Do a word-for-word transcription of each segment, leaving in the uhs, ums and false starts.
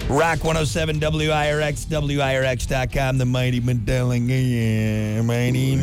Rock one oh seven W I R X, W I R X dot com, the Mighty Medallion. Yeah, Mighty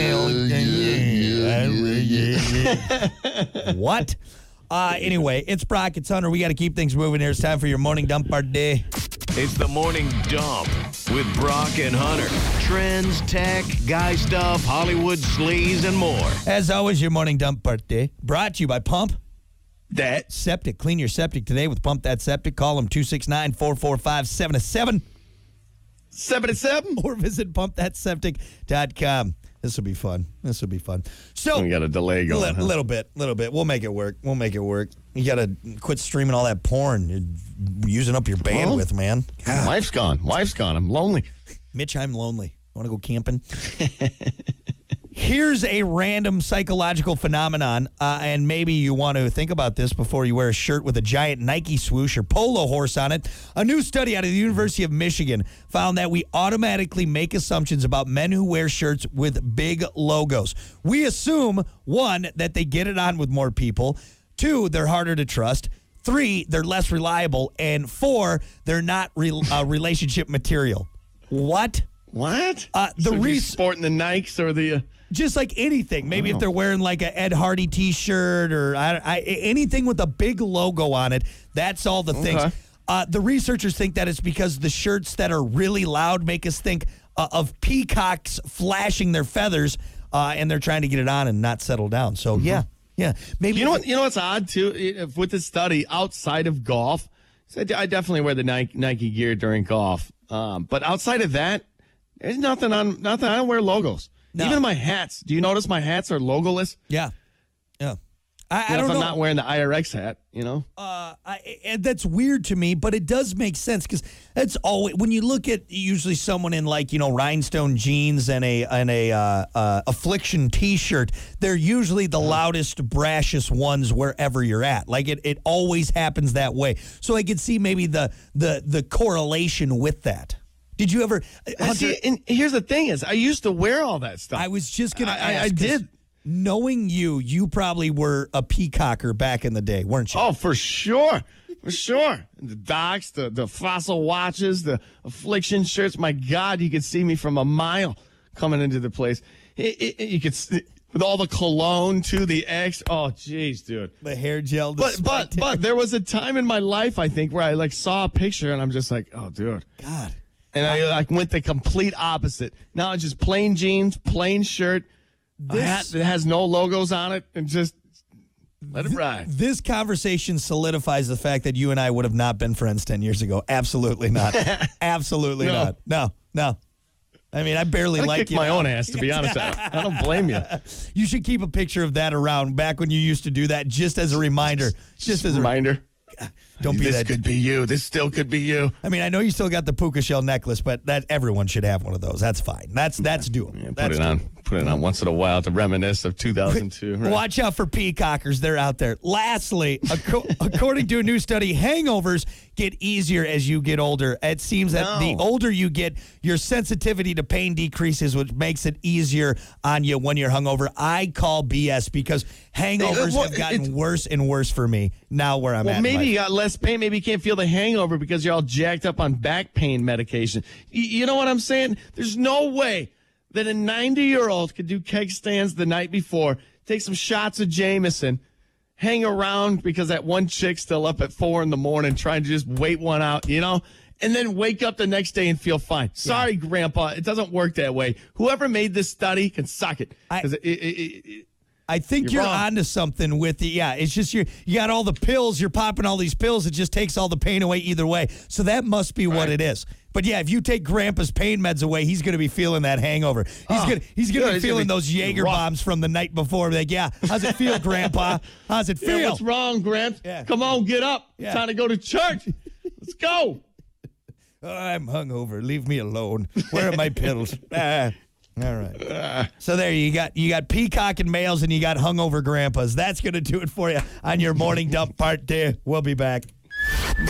Medallion. What? Uh, anyway, it's Brock, it's Hunter. We got to keep things moving here. It's time for your morning dump party. It's the morning dump with Brock and Hunter. Trends, tech, guy stuff, Hollywood sleaze, and more. As always, your morning dump party brought to you by Pump That Septic. Clean your septic today with Pump That Septic. Call them two six nine, four four five, seven seven seventy-seven. or visit pump that septic dot com. This will be fun. This will be fun. So We got a delay a going. li- huh? little bit, little bit. We'll make it work. We'll make it work. You got to quit streaming all that porn. You're using up your bandwidth, man. God. Wife's gone. Wife's gone. I'm lonely. Mitch, I'm lonely. Want to go camping? Here's a random psychological phenomenon, uh, and maybe you want to think about this before you wear a shirt with a giant Nike swoosh or polo horse on it. A new study out of the University of Michigan found that we automatically make assumptions about men who wear shirts with big logos. We assume, one, that they get it on with more people, two, they're harder to trust, three, they're less reliable, and four, they're not re- uh, relationship material. What? What? Uh, the so if res- you're sporting the Nikes or the... Uh, Just like anything. Maybe if Oh. they're wearing like a Ed Hardy T-shirt or I, I, anything with a big logo on it, that's all the things. Okay. Uh, the researchers think that it's because the shirts that are really loud make us think uh, of peacocks flashing their feathers, uh, and they're trying to get it on and not settle down. So, yeah, yeah. Maybe You know what? You know what's odd too? If with this study outside of golf, so I d- I definitely wear the Nike, Nike gear during golf. Um, but outside of that, there's nothing on. Nothing. I don't wear logos. No. Even my hats. Do you notice my hats are logoless? Yeah, yeah. I, I You know, don't if I'm know. not wearing the I R X hat, you know. Uh, I, and that's weird to me, but it does make sense because it's always when you look at usually someone in like you know rhinestone jeans and a and a uh, uh, Affliction T-shirt. They're usually the loudest, brashest ones wherever you're at. Like it, it always happens that way. So I could see maybe the the the correlation with that. Did you ever? Hunter, See, and here's the thing: is I used to wear all that stuff. I was just gonna. I- I- ask, I 'cause did. Knowing you, you probably were a peacocker back in the day, weren't you? Oh, for sure. For sure. The Docs, the, the Fossil watches, the Affliction shirts. My God, you could see me from a mile coming into the place. It, it, it- you could see, with all the cologne to the X. Oh, jeez, dude. The hair gel. The But but spike- but there was a time in my life, I think, where I like saw a picture and I'm just like, oh, dude. God. And I like went the complete opposite. Now it's just plain jeans, plain shirt, a hat that has no logos on it, and just let it ride. This conversation solidifies the fact that you and I would have not been friends ten years ago. Absolutely not. Absolutely No. not. No, no. I mean, I barely I like kicked you. my now. own ass, to be honest. I, I don't blame you. You should keep a picture of that around back when you used to do that just as a reminder. Just, as a Reminder. Don't be this that. could be you. This still could be you. I mean, I know you still got the puka shell necklace, but that everyone should have one of those. That's fine. That's that's doable. Yeah, put That's it on. Put it on once in a while to reminisce of two thousand two. Right? Watch out for peacockers. They're out there. Lastly, ac- according to a new study, hangovers get easier as you get older. It seems that No. the older you get, your sensitivity to pain decreases, which makes it easier on you when you're hungover. I call B S because hangovers well, have gotten it's- worse and worse for me now where I'm Well, at. in maybe life. you got less pain. Maybe you can't feel the hangover because you're all jacked up on back pain medication. Y- You know what I'm saying? There's no way that a ninety-year-old could do keg stands the night before, take some shots of Jameson, hang around because that one chick's still up at four in the morning trying to just wait one out, you know, and then wake up the next day and feel fine. Sorry, Grandpa. It doesn't work that way. Whoever made this study can suck it. I- 'Cause it, it, it, it, I think You're you're, wrong. onto something with the, yeah, it's just you you got all the pills, you're popping all these pills, it just takes all the pain away either way. So that must be what Right. it is. But yeah, if you take Grandpa's pain meds away, he's going to be feeling that hangover. He's Oh, going to he's going good. to be He's gonna feeling be those Jaeger rough. bombs from the night before. Like, yeah, how's it feel, Grandpa? How's it yeah, feel? what's wrong, Grant? Yeah. Come on, get up. Yeah. Time to go to church. Let's go. Oh, I'm hungover. Leave me alone. Where are my pills? Ah. All right. So there you got you got peacock and males and you got hungover grandpas. That's going to do it for you on your morning dump part two. We'll be back.